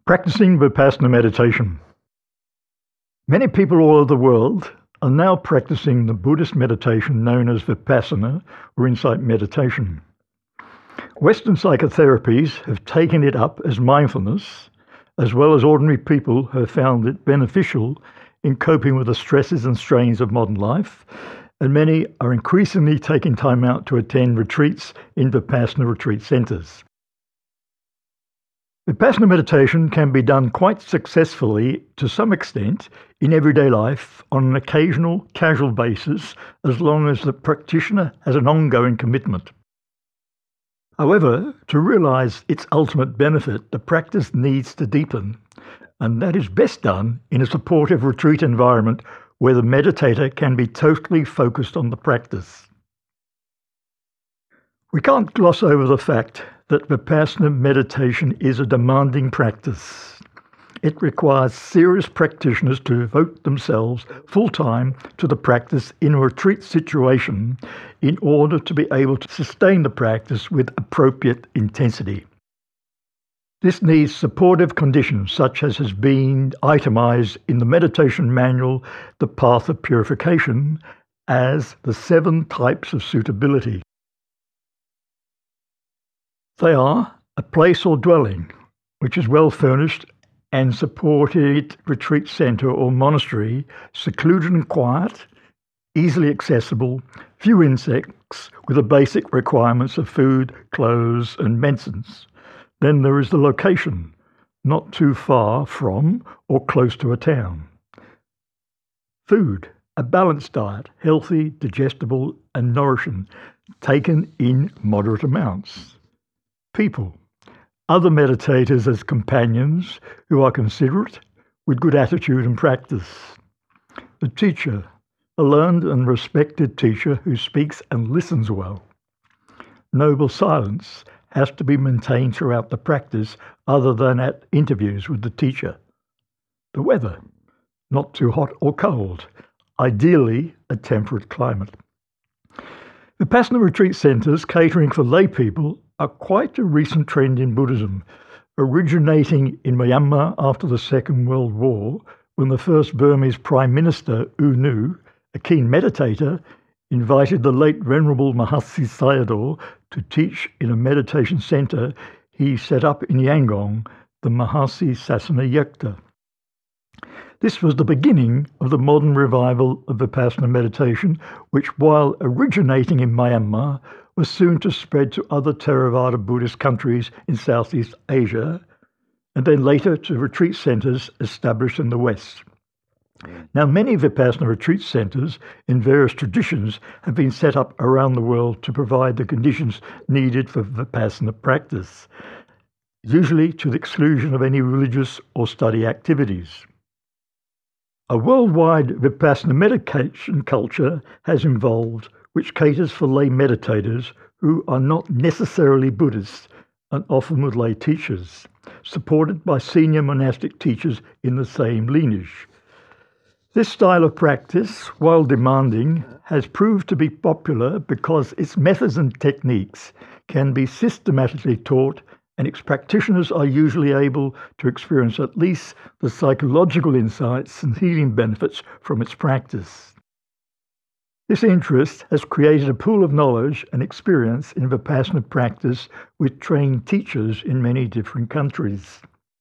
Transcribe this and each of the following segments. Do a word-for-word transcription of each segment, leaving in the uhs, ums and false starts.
Practicing Vipassana meditation. Many people all over the world are now practicing the Buddhist meditation known as Vipassana or insight meditation. Western psychotherapies have taken it up as mindfulness, as well as ordinary people have found it beneficial in coping with the stresses and strains of modern life, and many are increasingly taking time out to attend retreats in Vipassana retreat centers. Vipassana meditation can be done quite successfully to some extent in everyday life on an occasional, casual basis, as long as the practitioner has an ongoing commitment. However, to realize its ultimate benefit, the practice needs to deepen, and that is best done in a supportive retreat environment where the meditator can be totally focused on the practice. We can't gloss over the fact that Vipassana meditation is a demanding practice. It requires serious practitioners to devote themselves full-time to the practice in a retreat situation in order to be able to sustain the practice with appropriate intensity. This needs supportive conditions such as has been itemized in the meditation manual, The Path of Purification, as the seven types of suitability. They are a place or dwelling, which is well furnished and supported retreat center or monastery, secluded and quiet, easily accessible, few insects, with the basic requirements of food, clothes, and medicines. Then there is the location, not too far from or close to a town. Food, a balanced diet, healthy, digestible, and nourishing, taken in moderate amounts. People, other meditators as companions who are considerate, with good attitude and practice. The teacher, a learned and respected teacher who speaks and listens well. Noble silence has to be maintained throughout the practice other than at interviews with the teacher. The weather, not too hot or cold, ideally a temperate climate. Vipassana retreat centers catering for lay people are quite a recent trend in Buddhism, originating in Myanmar after the Second World War, when the first Burmese Prime Minister, U Nu, a keen meditator, invited the late Venerable Mahasi Sayadaw to teach in a meditation center he set up in Yangon, the Mahasi Sasana Yukta. This was the beginning of the modern revival of Vipassana meditation, which, while originating in Myanmar, was soon to spread to other Theravada Buddhist countries in Southeast Asia, and then later to retreat centers established in the West. Now, many Vipassana retreat centers in various traditions have been set up around the world to provide the conditions needed for Vipassana practice, usually to the exclusion of any religious or study activities. A worldwide Vipassana meditation culture has evolved, which caters for lay meditators who are not necessarily Buddhists and often with lay teachers, supported by senior monastic teachers in the same lineage. This style of practice, while demanding, has proved to be popular because its methods and techniques can be systematically taught, and its practitioners are usually able to experience at least the psychological insights and healing benefits from its practice. This interest has created a pool of knowledge and experience in Vipassana practice with trained teachers in many different countries.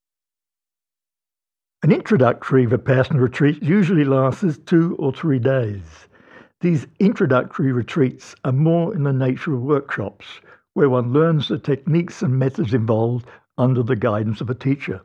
An introductory Vipassana retreat usually lasts two or three days. These introductory retreats are more in the nature of workshops, where one learns the techniques and methods involved under the guidance of a teacher.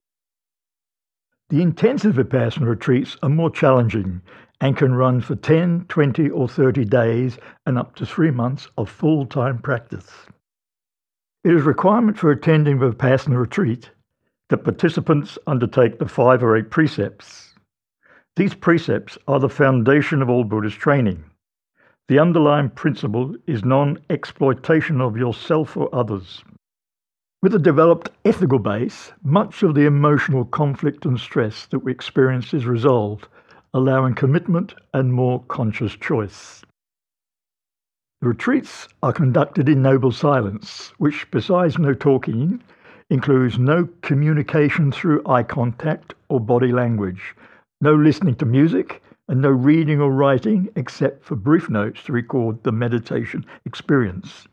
The intensive Vipassana retreats are more challenging and can run for ten, twenty or thirty days and up to three months of full-time practice. It is a requirement for attending the Vipassana retreat that participants undertake the five or eight precepts. These precepts are the foundation of all Buddhist training. The underlying principle is non-exploitation of yourself or others. With a developed ethical base, much of the emotional conflict and stress that we experience is resolved, allowing commitment and more conscious choice. The retreats are conducted in noble silence, which, besides no talking, includes no communication through eye contact or body language, no listening to music, and no reading or writing except for brief notes to record the meditation experience.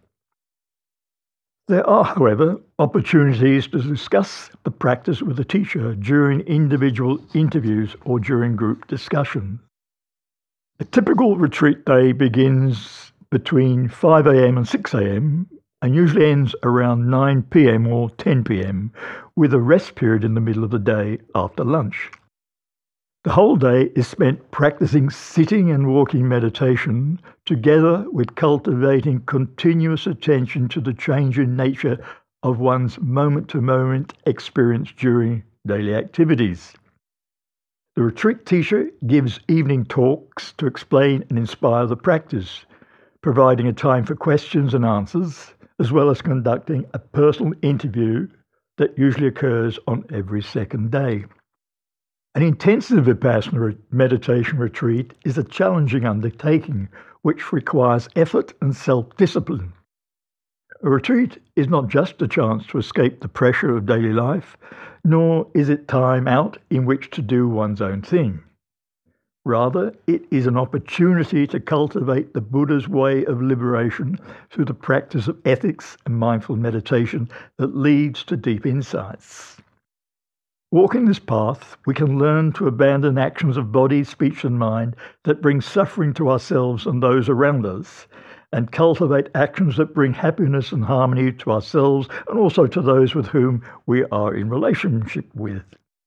There are, however, opportunities to discuss the practice with the teacher during individual interviews or during group discussion. A typical retreat day begins between five a.m. and six a.m. and usually ends around nine p.m. or ten p.m. with a rest period in the middle of the day after lunch. The whole day is spent practicing sitting and walking meditation, together with cultivating continuous attention to the change in nature of one's moment-to-moment experience during daily activities. The retreat teacher gives evening talks to explain and inspire the practice, providing a time for questions and answers, as well as conducting a personal interview that usually occurs on every second day. An intensive Vipassana meditation retreat is a challenging undertaking which requires effort and self-discipline. A retreat is not just a chance to escape the pressure of daily life, nor is it time out in which to do one's own thing. Rather, it is an opportunity to cultivate the Buddha's way of liberation through the practice of ethics and mindful meditation that leads to deep insights. Walking this path, we can learn to abandon actions of body, speech, and mind that bring suffering to ourselves and those around us, and cultivate actions that bring happiness and harmony to ourselves and also to those with whom we are in relationship with.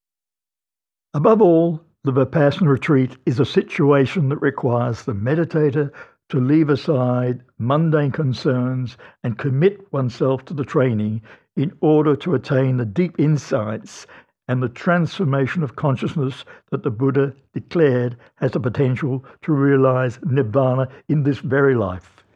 Above all, the Vipassana retreat is a situation that requires the meditator to leave aside mundane concerns and commit oneself to the training in order to attain the deep insights and the transformation of consciousness that the Buddha declared has the potential to realize Nibbana in this very life.